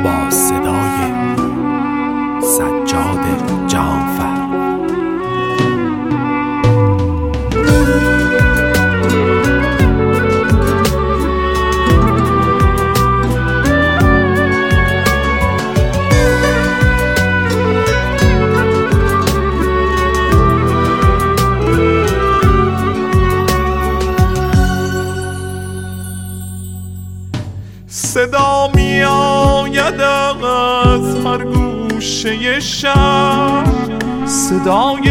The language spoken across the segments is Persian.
با صدای سجاد جعفر. صدا می آید از هر گوشه شهر، صدای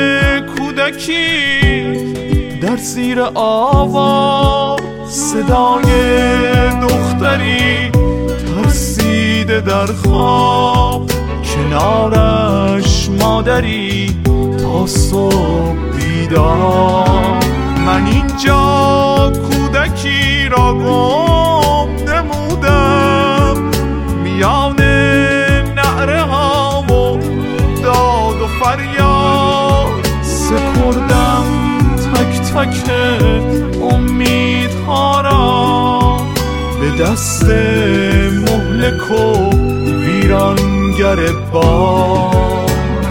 کودکی در زیر آوار، صدای دختری ترسیده در خواب، کنارش مادری تا صبح بیدار. من اینجا کودکی را گم نمودم، میان نعره ها و داد و فریاد سپردم تک تک امیدها را به دست مهلک و ویرانگر باد.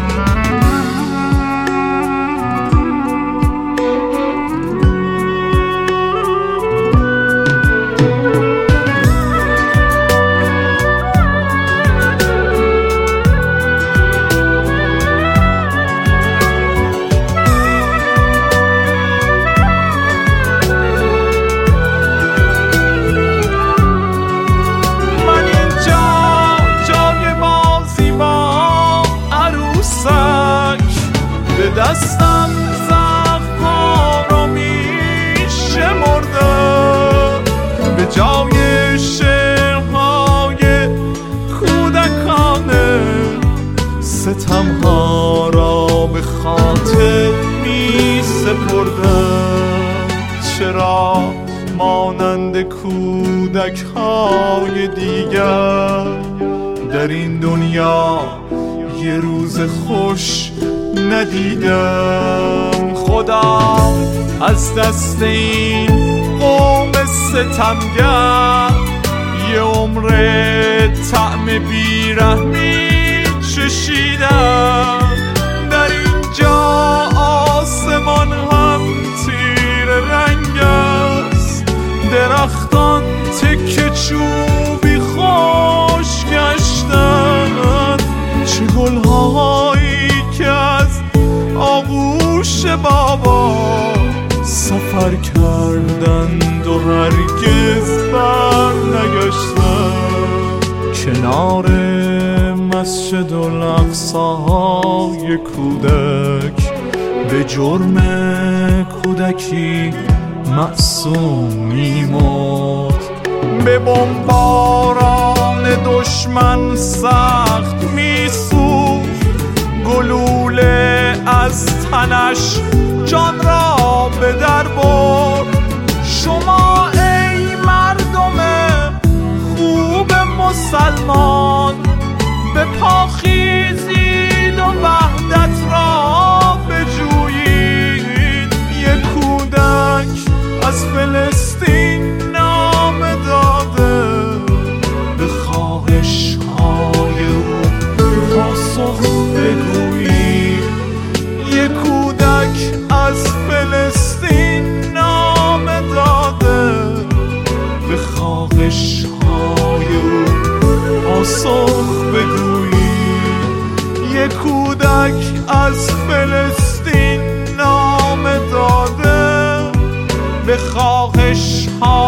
دستم زخم‌ها رو می‌شمردم، به جای شعرهای کودکانه ستم‌ها را به خاطر می‌سپردم. چرا مانند کودک‌های دیگر در این دنیا یه روز خوش ندیدم؟ خدا از دست این قوم ستمگر یه عمر طعم بیرحمی چشیدم. در اینجا آسمان هم تیر رنگ است، درختان تکه چوبی خوش گشتن، چه گلهایی که از آغوش بابا سفر کردند و هرگز بر نگشتند. کنار مسجد الاقصی کودک به جرم کودکی معصوم می‌مرد، به بمباران دشمن سخت می‌سوخت، گلوله از تنش جان را به در برد. شما ای مردم خوب مسلمان به پا خیزید و وحدت را بجویید. یک کودک از فلسطین نامه داده، به خواهش‌های او پاسخ بگویید. یک کودک از فلسطین نامه داده، به خواهش‌های او پاسخ بگویید. یک کودک از فلسطین نامه داده، به خواهش‌های